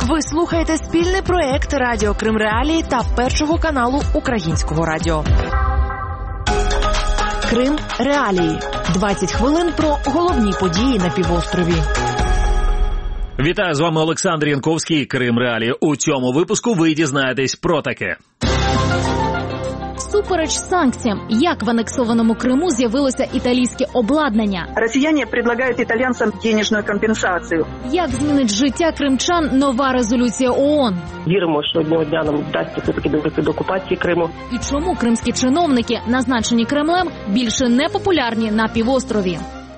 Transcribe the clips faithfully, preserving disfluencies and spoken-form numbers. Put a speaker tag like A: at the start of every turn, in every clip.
A: Ви слухаєте спільний проект Радіо Крим Реалії та Першого каналу Українського радіо. Крим Реалії. двадцять хвилин про головні події на півострові.
B: Вітаю, з вами Олександр Янковський, Крим Реалії. У цьому випуску ви дізнаєтесь про таке.
C: Супереч санкціям, як в анексованому Криму з'явилося італійське обладнання?
D: Росіяни пропонують італійцям денежну компенсацію.
C: Як змінить життя кримчан нова резолюція ООН?
E: Віримо, що одного дня нам вдасться все-таки довести до окупації Криму.
C: І чому кримські чиновники, назначені Кремлем, більше не популярні на півострові?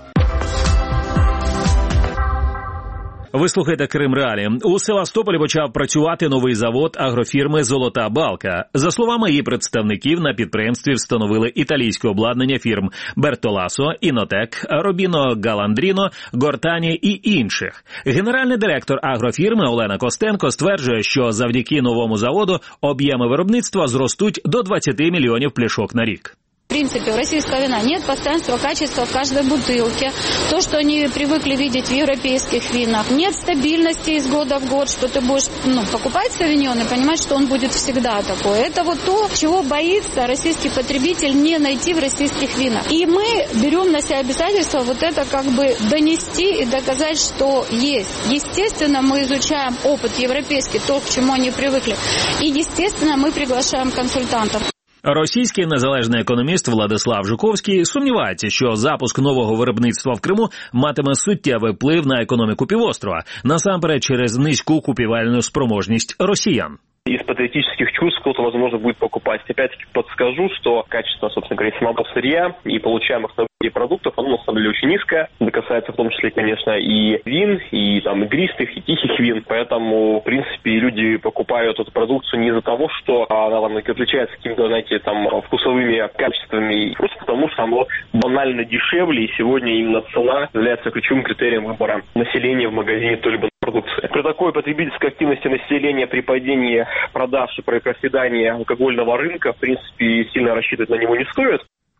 B: Ви слухаєте Крим Реалії. У Севастополі почав працювати новий завод агрофірми «Золота балка». За словами її представників, на підприємстві встановили італійське обладнання фірм «Бертоласо», «Інотек», «Робіно Галандріно», «Гортані» і інших. Генеральний директор агрофірми Олена Костенко стверджує, що завдяки новому заводу об'єми виробництва зростуть до двадцять мільйонів пляшок на рік.
F: В принципе, у российского вина нет постоянства качества в каждой бутылке. То, что они привыкли видеть в европейских винах. Нет стабильности из года в год, что ты будешь ну, покупать савиньон и понимать, что он будет всегда такой. Это вот то, чего боится российский потребитель не найти в российских винах. И мы берем на себя обязательство вот это как бы донести и доказать, что есть. Естественно, мы изучаем опыт европейский, то, к чему они привыкли. И, естественно, мы приглашаем консультантов.
B: Російський незалежний економіст Владислав Жуковський сумнівається, що запуск нового виробництва в Криму матиме суттєвий вплив на економіку півострова, насамперед через низьку купівельну спроможність росіян.
G: Из патриотических чувств кто-то, возможно, будет покупать. Опять-таки подскажу, что качество, собственно говоря, самого сырья и получаемых продуктов, оно на самом деле очень низкое. Это касается в том числе, конечно, и вин, и там игристых, и тихих вин. Поэтому, в принципе, люди покупают эту продукцию не из-за того, что она там отличается какими-то, знаете, там вкусовыми качествами, просто потому что оно банально дешевле, и сегодня именно цена является ключевым критерием выбора населения в магазине той-либо продукции. При такой потребительской активности населения, при падении продаж и при проседании алкогольного рынка, в принципе, сильно рассчитывать на него не стоит.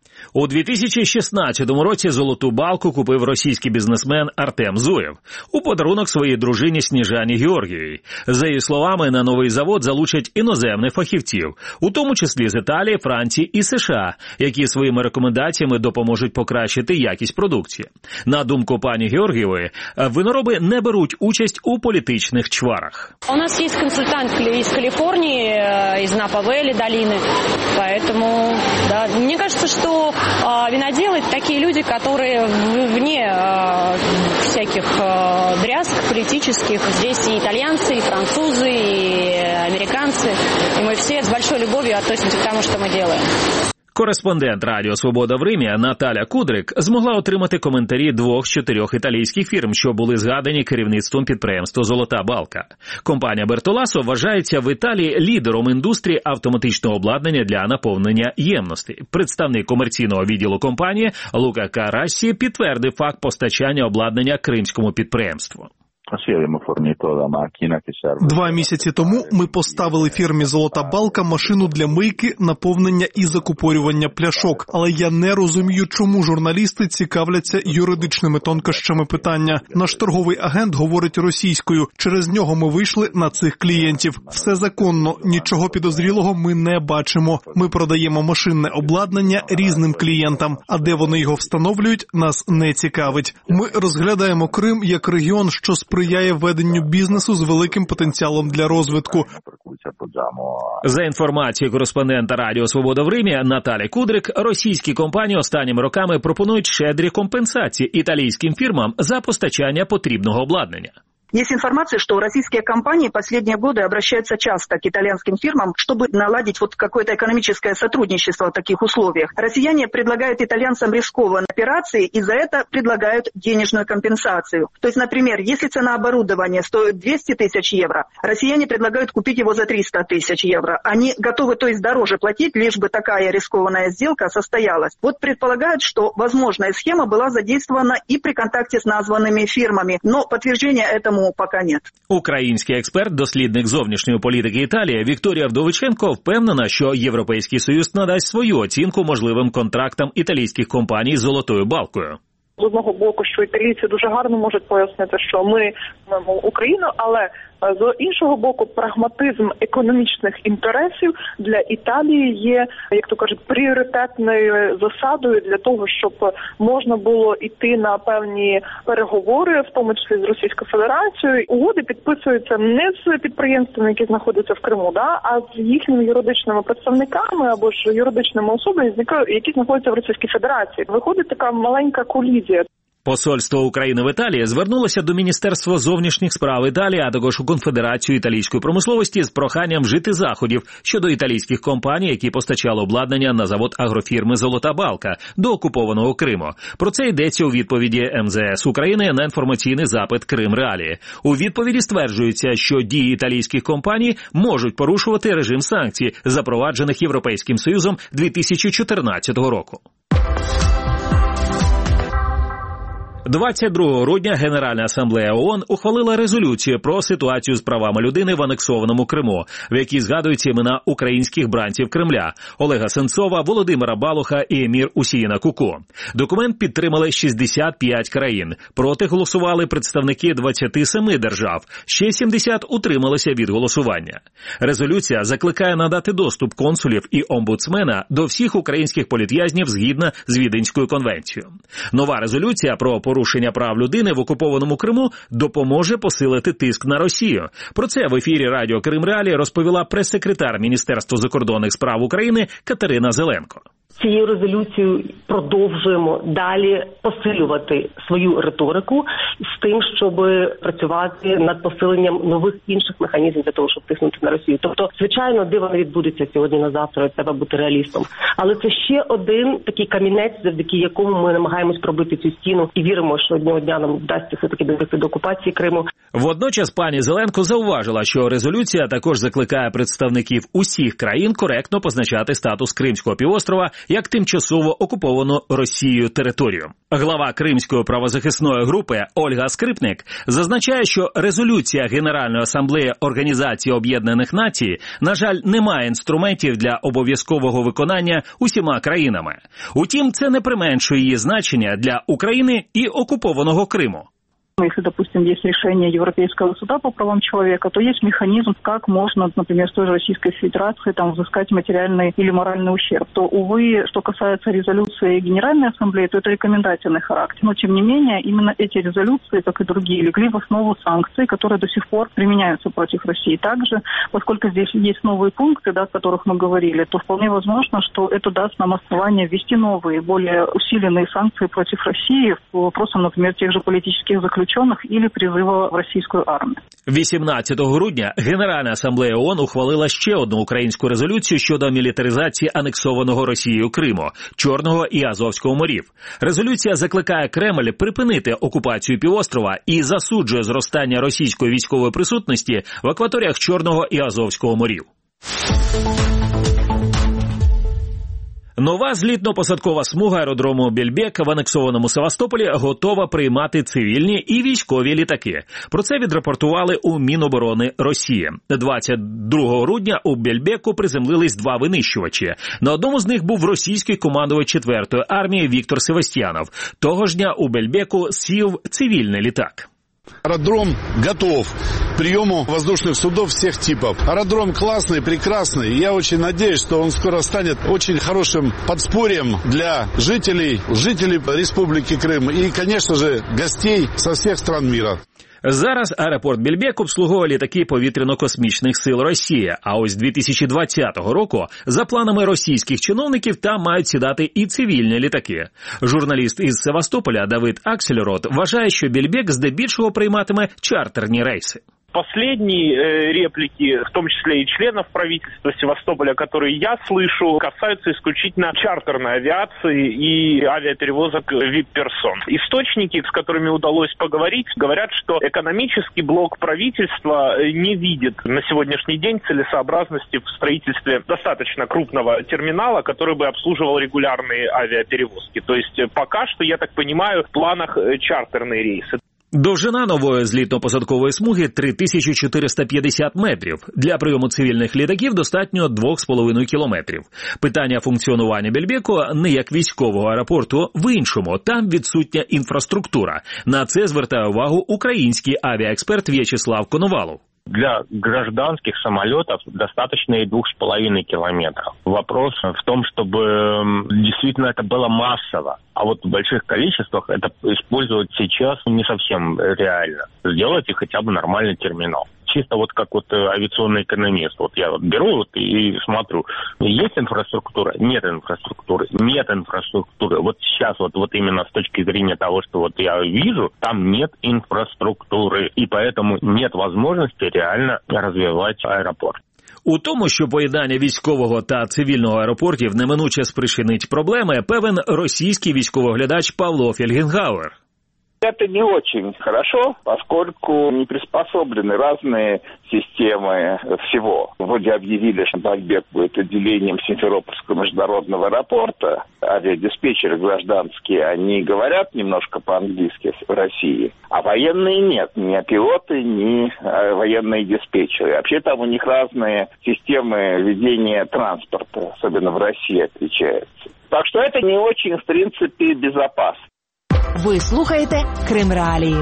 B: У дві тисячі шістнадцятому році «Золоту балку» купив російський бізнесмен Артем Зуєв у подарунок своїй дружині Сніжані Георгіївій. За її словами, на новий завод залучать іноземних фахівців, у тому числі з Італії, Франції і США, які своїми рекомендаціями допоможуть покращити якість продукції. На думку пані Георгієвої, винороби не беруть участь у політичних чварах.
H: У нас є консультант із Каліфорнії, із Напа-Вэлли долины, поэтому, да, мне кажется, что виноделы – такие люди, которые вне э, всяких э, дрязг политических. Здесь и итальянцы, и французы, и американцы. И мы все с большой любовью относимся к тому, что мы делаем.
B: Кореспондент Радіо Свобода в Римі Наталя Кудрик змогла отримати коментарі двох з чотирьох італійських фірм, що були згадані керівництвом підприємства «Золота балка». Компанія «Бертоласо» вважається в Італії лідером індустрії автоматичного обладнання для наповнення ємностей. Представник комерційного відділу компанії Лука Карассі підтвердив факт постачання обладнання кримському підприємству.
I: Два місяці тому ми поставили фірмі «Золота балка» машину для мийки, наповнення і закупорювання пляшок. Але я не розумію, чому журналісти цікавляться юридичними тонкощами питання. Наш торговий агент говорить російською. Через нього ми вийшли на цих клієнтів. Все законно, нічого підозрілого ми не бачимо. Ми продаємо машинне обладнання різним клієнтам. А де вони його встановлюють, нас не цікавить. Ми розглядаємо Крим як регіон, що сприяє веденню бізнесу з великим потенціалом для розвитку.
B: За інформацією кореспондента Радіо Свобода в Римі Наталі Кудрик, російські компанії останніми роками пропонують щедрі компенсації італійським фірмам за постачання потрібного обладнання.
D: Есть информация, что российские компании последние годы обращаются часто к итальянским фирмам, чтобы наладить вот какое-то экономическое сотрудничество в таких условиях. Россияне предлагают итальянцам рискованные операции и за это предлагают денежную компенсацию. То есть, например, если цена оборудования стоит двести тысяч евро, россияне предлагают купить его за триста тысяч евро. Они готовы, то есть, дороже платить, лишь бы такая рискованная сделка состоялась. Вот предполагают, что возможная схема была задействована и при контакте с названными фирмами, но подтверждения этому поки нет.
B: Український експерт, дослідник зовнішньої політики Італії Вікторія Вдовиченко впевнена, що Європейський Союз надасть свою оцінку можливим контрактам італійських компаній з «Золотою балкою».
J: З одного боку, що італійці дуже гарно можуть пояснити, що ми маємо Україну, але З іншого боку, прагматизм економічних інтересів для Італії є, як то кажуть, пріоритетною засадою для того, щоб можна було йти на певні переговори, в тому числі з Російською Федерацією. Угоди підписуються не з підприємствами, які знаходяться в Криму, да, а з їхніми юридичними представниками або ж юридичними особами, які знаходяться в Російській Федерації. Виходить така маленька колізія.
B: Посольство України в Італії звернулося до Міністерства зовнішніх справ Італії, а також у Конфедерацію італійської промисловості з проханням вжити заходів щодо італійських компаній, які постачали обладнання на завод агрофірми «Золота Балка» до окупованого Криму. Про це йдеться у відповіді ем зе ес України на інформаційний запит «Крим Реалії». У відповіді стверджується, що дії італійських компаній можуть порушувати режим санкцій, запроваджених Європейським Союзом дві тисячі чотирнадцятого року. двадцять другого грудня Генеральна асамблея ООН ухвалила резолюцію про ситуацію з правами людини в анексованому Криму, в якій згадуються імена українських бранців Кремля – Олега Сенцова, Володимира Балуха і Емір Усіїна Куку. Документ підтримали шістдесят п'ять країн. Проти голосували представники двадцяти семи держав. Ще сімдесят утрималися від голосування. Резолюція закликає надати доступ консулів і омбудсмена до всіх українських політв'язнів згідно з Віденською конвенцією. Нова резолюція про порушення прав людини в окупованому Криму допоможе посилити тиск на Росію. Про це в ефірі радіо Крим Реалії розповіла прес-секретар Міністерства закордонних справ України Катерина Зеленко.
E: Цією резолюцією продовжуємо далі посилювати свою риторику з тим, щоб працювати над посиленням нових інших механізмів для того, щоб тиснути на Росію. Тобто, звичайно, диво не відбудеться сьогодні на завтра, треба бути реалістом. Але це ще один такий камінець, завдяки якому ми намагаємось пробити цю стіну і віримо, що одного дня нам вдасться все-таки довести до окупації Криму.
B: Водночас пані Зеленко зауважила, що резолюція також закликає представників усіх країн коректно позначати статус Кримського півострова як тимчасово окуповану Росією територію. Глава Кримської правозахисної групи Ольга Скрипник зазначає, що резолюція Генеральної асамблеї Організації Об'єднаних Націй, на жаль, не має інструментів для обов'язкового виконання усіма країнами. Утім, це не применшує її значення для України і окупованого Криму.
D: Если, допустим, есть решение Европейского суда по правам человека, то есть механизм, как можно, например, с той же Российской Федерации там взыскать материальный или моральный ущерб. То, увы, что касается резолюции Генеральной Ассамблеи, то это рекомендательный характер. Но, тем не менее, именно эти резолюции, как и другие, легли в основу санкций, которые до сих пор применяются против России. Также, поскольку здесь есть новые пункты, да, о которых мы говорили, то вполне возможно, что это даст нам основание ввести новые, более усиленные санкции против России по вопросам, например, тех же политических заключений или призыва в російську армію.
B: вісімнадцятого грудня Генеральна асамблея ООН ухвалила ще одну українську резолюцію щодо мілітаризації анексованого Росією Криму, Чорного і Азовського морів. Резолюція закликає Кремль припинити окупацію півострова і засуджує зростання російської військової присутності в акваторіях Чорного і Азовського морів. Нова злітно-посадкова смуга аеродрому Бельбек в анексованому Севастополі готова приймати цивільні і військові літаки. Про це відрапортували у Міноборони Росії. двадцять другого грудня у Бельбеку приземлились два винищувачі. На одному з них був російський командувач четвертої армії Віктор Севастьянов. Того ж дня у Бельбеку сів цивільний літак.
K: Аэродром готов к приему воздушных судов всех типов. Аэродром классный, прекрасный. Я очень надеюсь, что он скоро станет очень хорошим подспорьем для жителей, жителей Республики Крым и, конечно же, гостей со всех стран мира.
B: Зараз аеропорт Бельбек обслуговує літаки повітряно-космічних сил Росії, а ось дві тисячі двадцятого року, за планами російських чиновників, там мають сідати і цивільні літаки. Журналіст із Севастополя Давид Аксельрод вважає, що Бельбек здебільшого прийматиме чартерні рейси.
L: Последние э, реплики, в том числе и членов правительства Севастополя, которые я слышу, касаются исключительно чартерной авиации и авиаперевозок вип-персон. Источники, с которыми удалось поговорить, говорят, что экономический блок правительства не видит на сегодняшний день целесообразности в строительстве достаточно крупного терминала, который бы обслуживал регулярные авиаперевозки. То есть пока что, я так понимаю, в планах чартерные рейсы.
B: Довжина нової злітно-посадкової смуги – три тисячі чотириста п'ятдесят метрів. Для прийому цивільних літаків достатньо два з половиною кілометрів. Питання функціонування Бельбеку не як військового аеропорту в іншому. Там відсутня інфраструктура. На це звертає увагу український авіаексперт В'ячеслав Коновалов.
M: Для гражданских самолетов достаточно и двух с половиной километров. Вопрос в том, чтобы действительно это было массово. А вот в больших количествах это использовать сейчас не совсем реально. Сделайте хотя бы нормальный терминал. Чисто вот как вот авиационный экономист. Вот я вот беру вот и смотрю, есть инфраструктура? Нет инфраструктуры. Нет инфраструктуры. Вот сейчас вот, вот именно с точки зрения того, что вот я вижу, там нет инфраструктуры. И поэтому нет возможности реально розвивати аеропорт.
B: У тому, що поєднання військового та цивільного аеропортів неминуче спричинить проблеми, певен російський військовоглядач Павло Фельгенгауер.
N: Это не очень хорошо, поскольку не приспособлены разные системы всего. Вроде объявили, что Бальбек будет отделением Симферопольского международного аэропорта. Авиадиспетчеры гражданские, они говорят немножко по-английски в России, а военные нет. Ни пилоты, ни военные диспетчеры. Вообще там у них разные системы ведения транспорта, особенно в России, отличаются. Так что это не очень, в принципе, безопасно.
A: Ви слухаєте Крим Реалії.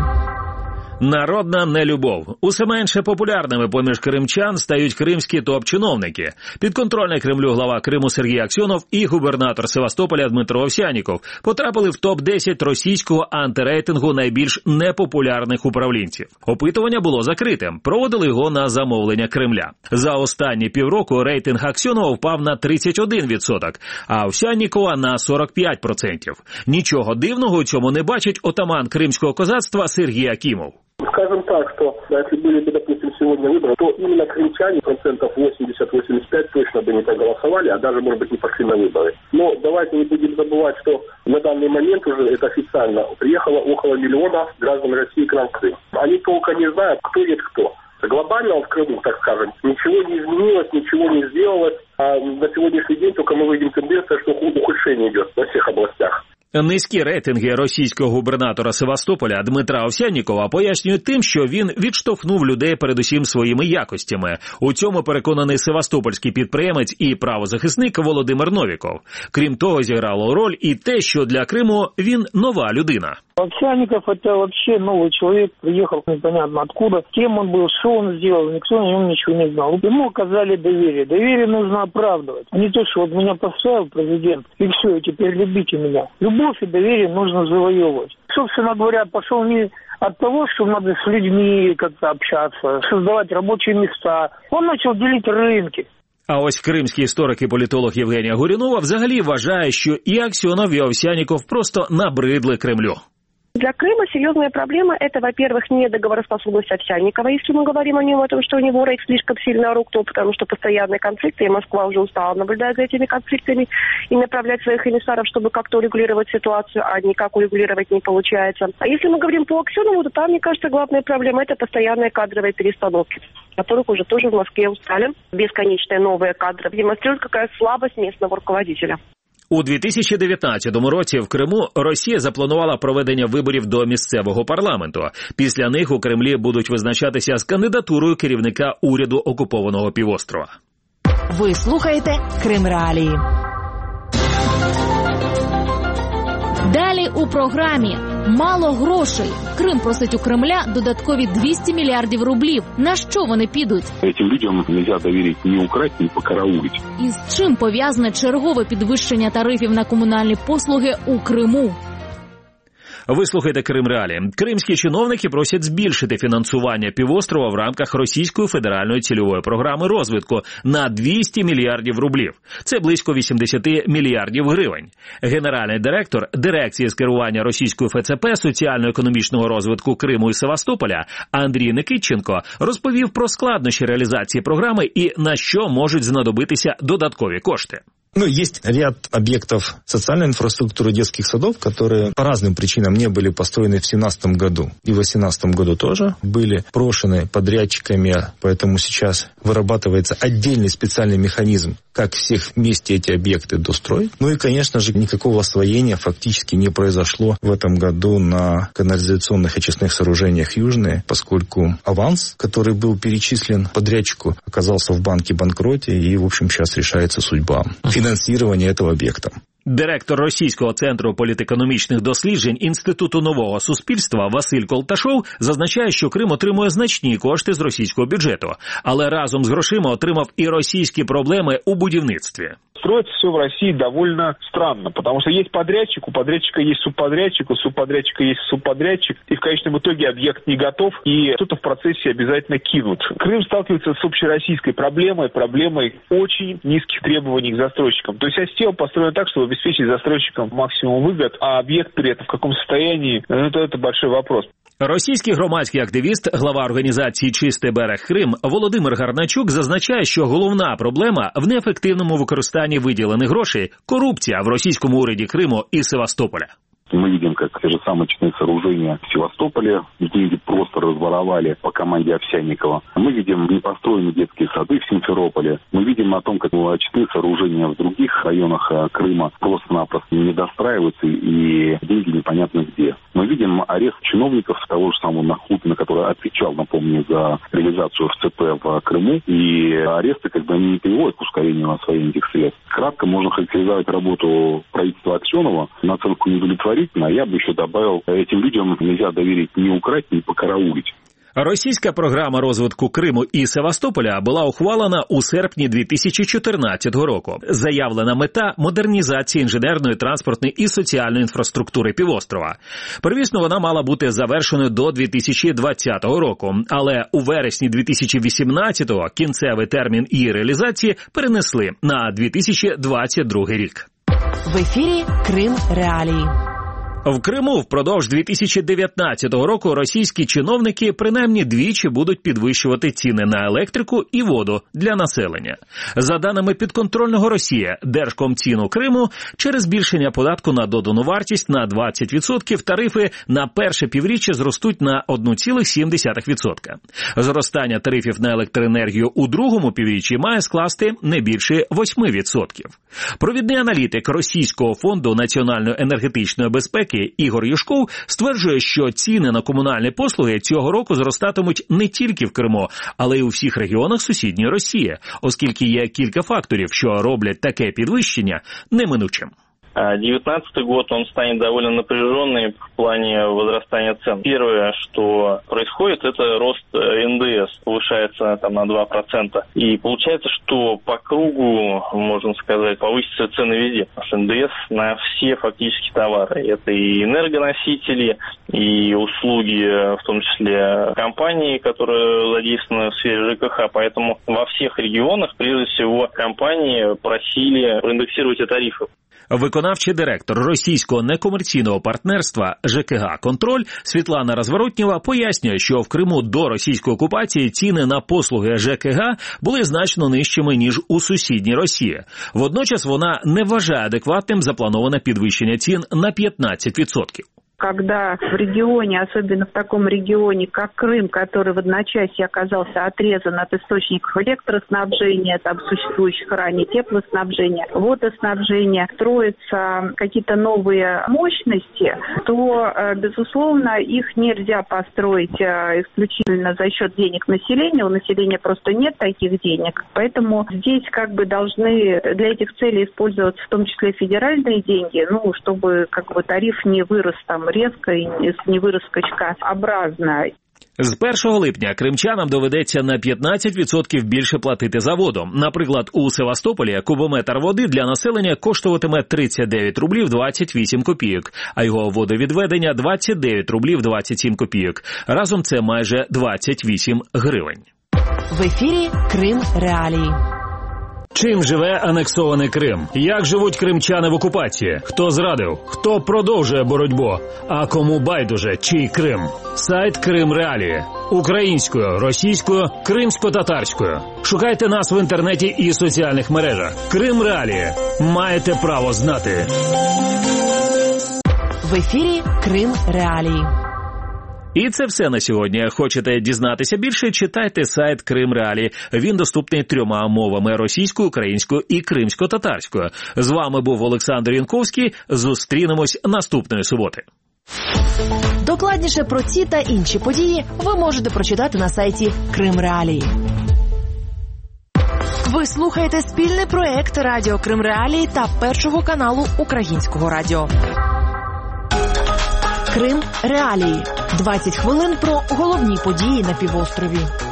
B: Народна нелюбов. Усе менше популярними поміж кримчан стають кримські топ-чиновники. Підконтрольний Кремлю глава Криму Сергій Аксьонов і губернатор Севастополя Дмитро Овсянніков потрапили в топ десять російського антирейтингу найбільш непопулярних управлінців. Опитування було закритим, проводили його на замовлення Кремля. За останні півроку рейтинг Аксьонова впав на тридцять один відсоток, а Овсяннікова на сорок п'ять відсотків. Нічого дивного у цьому не бачить отаман кримського козацтва Сергій Акімов.
O: Скажем так, что если были бы, допустим, сегодня выборы, то именно крымчане процентов восемьдесят-восемьдесят пять точно бы не проголосовали, а даже, может быть, не пошли на выборы. Но давайте не будем забывать, что на данный момент уже это официально приехало около миллиона граждан России к нам в Крым. Они толком не знают, кто есть кто. Глобально в Крыму, так скажем, ничего не изменилось, ничего не сделалось. А на сегодняшний день только мы видим тенденцию, что ухудшение идет во всех областях.
B: Низькі рейтинги російського губернатора Севастополя Дмитра Овсяннікова пояснюють тим, що він відштовхнув людей передусім своїми якостями. У цьому переконаний севастопольський підприємець і правозахисник Володимир Новіков. Крім того, зіграло роль і те, що для Криму він нова людина.
P: Овсянников – это вообще новый человек, приехал непонятно откуда. Кем он был, что он сделал, никто о нем ничего не знал. Ему оказали доверие. Доверие нужно оправдывать. Не то, что вот меня поставил президент, и все, и теперь любите меня. Любовь и доверие нужно завоевывать. Собственно говоря, пошел не от того, что надо с людьми как-то общаться, создавать рабочие места. Он начал делить рынки.
B: А ось кримський історик і політолог Євгенія Горюнова взагалі вважає, що і Аксьонов, і Овсянніков просто набридли Кремлю.
Q: Для Крыма серьезная проблема – это, во-первых, недоговороспособность Овсянникова, если мы говорим о нем, о том, что у него рейд слишком сильно рукту, потому что постоянные конфликты, и Москва уже устала наблюдать за этими конфликтами и направлять своих эмиссаров, чтобы как-то урегулировать ситуацию, а никак урегулировать не получается. А если мы говорим по Аксьонову, то там, мне кажется, главная проблема – это постоянные кадровые перестановки, которых уже тоже в Москве устали. Бесконечные новые кадры демонстрируют, какая слабость местного руководителя.
B: У дві тисячі дев'ятнадцятому році в Криму Росія запланувала проведення виборів до місцевого парламенту. Після них у Кремлі будуть визначатися з кандидатурою керівника уряду окупованого півострова.
A: Ви слухаєте Крим Реалії.
C: Далі у програмі «Мало грошей». Крим просить у Кремля додаткові двісті мільярдів рублів. На що вони підуть?
R: Цим людям не можна довірити ні украти, ні покараулити.
C: І з чим пов'язане чергове підвищення тарифів на комунальні послуги у Криму?
B: Ви слухаєте Крим Реалії. Кримські чиновники просять збільшити фінансування півострова в рамках Російської федеральної цільової програми розвитку на двісті мільярдів рублів. Це близько вісімдесят мільярдів гривень. Генеральний директор Дирекції з керування Російської ФЦП соціально-економічного розвитку Криму і Севастополя Андрій Никитченко розповів про складнощі реалізації програми і на що можуть знадобитися додаткові кошти.
S: Ну, есть ряд объектов социальной инфраструктуры детских садов, которые по разным причинам не были построены в семнадцатом году. И в две тысячи восемнадцатом году тоже были брошены подрядчиками, поэтому сейчас вырабатывается отдельный специальный механизм, как всех вместе эти объекты достроить. Ну и, конечно же, никакого освоения фактически не произошло в этом году на канализационных очистных сооружениях Южные, поскольку аванс, который был перечислен подрядчику, оказался в банке банкроте, и, в общем, сейчас решается судьба финансирования этого объекта.
B: Директор Російського центру політекономічних досліджень Інституту нового суспільства Василь Колташов зазначає, що Крим отримує значні кошти з російського бюджету, але разом з грошима отримав і російські проблеми у будівництві.
T: Строится все в России довольно странно, потому что есть подрядчик, у подрядчика есть субподрядчик, у субподрядчика есть субподрядчик, и в конечном итоге объект не готов, и кто-то в процессе обязательно кинут. Крым сталкивается с общероссийской проблемой, проблемой очень низких требований к застройщикам. То есть система построена так, чтобы обеспечить застройщикам максимум выгод, а объект при этом в каком состоянии, это, это большой вопрос.
B: Російський громадський активіст, глава організації «Чистий берег Крим» Володимир Гарначук зазначає, що головна проблема в неефективному використанні виділених грошей – корупція в російському уряді Криму і Севастополя.
R: Мы видим, как те же самые очные сооружения в Севастополе, деньги просто разворовали по команде Овсянникова. Мы видим непостроенные детские сады в Симферополе. Мы видим о том, как очные сооружения в других районах Крыма просто-напросто не достраиваются и деньги непонятно где. Мы видим арест чиновников того же самого Нахутина, который отвечал, напомню, за реализацию эф цэ пэ в Крыму. И аресты как бы не приводят к ускорению освоения этих средств. Кратко можно характеризовать работу правительства Аксенова на оценку неудовлетворительной. Я бы еще добавил, этим людям нельзя доверить ни украть, ни покараулить.
B: Російська програма розвитку Криму і Севастополя була ухвалена у серпні дві тисячі чотирнадцятого року. Заявлена мета – модернізація інженерної, транспортної і соціальної інфраструктури півострова. Первісно вона мала бути завершеною до дві тисячі двадцятого року, але у вересні дві тисячі вісімнадцятого кінцевий термін її реалізації перенесли на дві тисячі двадцять другий рік.
A: В ефірі Крим Реалії.
B: В Криму впродовж дві тисячі дев'ятнадцятого року російські чиновники принаймні двічі будуть підвищувати ціни на електрику і воду для населення. За даними підконтрольного Росії Держкомціну Криму, через збільшення податку на додану вартість на двадцять відсотків тарифи на перше півріччя зростуть на одна ціла сім десятих відсотка. Зростання тарифів на електроенергію у другому півріччі має скласти не більше восьми відсотків. Провідний аналітик Російського фонду національної енергетичної безпеки Ігор Юшков стверджує, що ціни на комунальні послуги цього року зростатимуть не тільки в Криму, але й у всіх регіонах сусідньої Росії, оскільки є кілька факторів, що роблять таке підвищення неминучим.
U: девятнадцатый год, он станет довольно напряженный в плане возрастания цен. Первое, что происходит, это рост эн дэ эс, повышается там на два процента. И получается, что по кругу, можно сказать, повысятся цены везде. эн дэ эс на все фактически товары. Это и энергоносители, и услуги, в том числе компании, которые задействованы в сфере жэ ка ха. Поэтому во всех регионах, прежде всего, компании просили проиндексировать эти тарифы.
B: Виконавчий директор російського некомерційного партнерства же ка га «Контроль» Світлана Розворотнєва пояснює, що в Криму до російської окупації ціни на послуги же ка га були значно нижчими, ніж у сусідній Росії. Водночас вона не вважає адекватним заплановане підвищення цін на п'ятнадцять відсотків.
V: Когда в регионе, особенно в таком регионе, как Крым, который в одночасье оказался отрезан от источников электроснабжения, там существующих ранее теплоснабжения, водоснабжения, строятся какие-то новые мощности, то, безусловно, их нельзя построить исключительно за счет денег населения. У населения просто нет таких денег. Поэтому здесь как бы должны для этих целей использоваться в том числе федеральные деньги, ну, чтобы как бы тариф не вырос там резко и не вырос скачкообразно.
B: З першого липня кримчанам доведеться на п'ятнадцять відсотків більше платити за воду. Наприклад, у Севастополі кубометр води для населення коштуватиме тридцять дев'ять рублів двадцять вісім копійок, а його водовідведення двадцять дев'ять рублів двадцять сім копійок. Разом це майже двадцять вісім гривень.
A: В ефірі Крим Реалії.
B: Чим живе анексований Крим? Як живуть кримчани в окупації? Хто зрадив? Хто продовжує боротьбу? А кому байдуже, чий Крим? Сайт Крим Реалії. Українською, російською, кримсько-татарською. Шукайте нас в інтернеті і соціальних мережах. Крим Реалії. Маєте право знати.
A: В ефірі Крим Реалії.
B: І це все на сьогодні. Хочете дізнатися більше? Читайте сайт Крим Реалії. Він доступний трьома мовами – російською, українською і кримсько-татарською. З вами був Олександр Янковський. Зустрінемось наступної суботи.
A: Докладніше про ці та інші події ви можете прочитати на сайті Крим Реалії. Ви слухаєте спільний проект Радіо Крим Реалії та Першого каналу Українського радіо. Крим Реалії. двадцять хвилин про головні події на півострові.